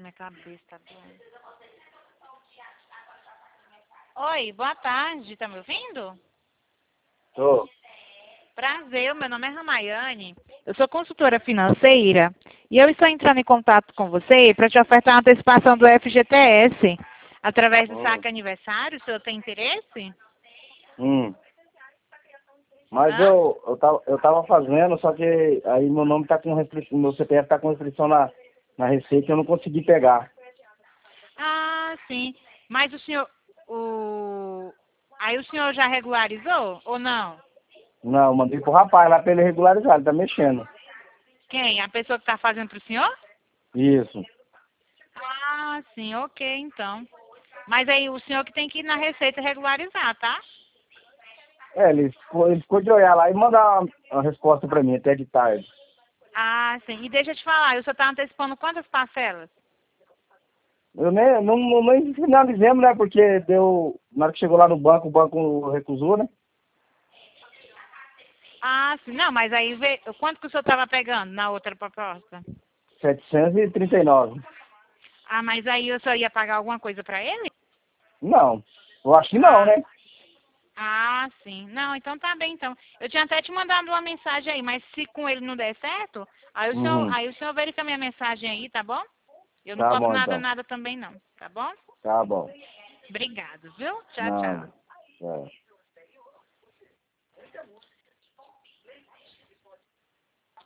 Minha cabeça tá doendo. Oi, boa tarde, tá me ouvindo? Tô. Prazer, meu nome é Ramayane. Eu sou consultora financeira e eu estou entrando em contato com você para te ofertar uma antecipação do FGTS através do saque aniversário. O senhor tem interesse? Mas Hã? eu tava fazendo, só que aí meu nome tá com restrição, meu CPF tá com restrição na Receita e eu não consegui pegar. Ah, sim. Mas aí o senhor já regularizou ou não? Não, eu mandei pro rapaz lá pra ele regularizar, ele tá mexendo. Quem? A pessoa que está fazendo para o senhor? Isso. Ah, sim, ok, então. Mas aí o senhor que tem que ir na Receita regularizar, tá? Ele ficou de olhar lá e mandar uma resposta pra mim até de tarde. Ah, sim. E deixa eu te falar, o senhor está antecipando quantas parcelas? Eu nem finalizemos, né? Porque deu. Na hora que chegou lá no banco, o banco recusou, né? Ah, sim. Não, mas aí quanto que o senhor estava pegando na outra proposta? 739. Ah, mas aí o senhor ia pagar alguma coisa para ele? Não. Eu acho que não, Ah, né? sim. Não, então tá bem, então. Eu tinha até te mandado uma mensagem aí, mas se com ele não der certo, Uhum. aí o senhor verifica a minha mensagem aí, tá bom? Eu não Tá posso bom, nada, então. nada também não, tá bom? Tá bom. Obrigado, viu? Tchau, tchau. Nada. É.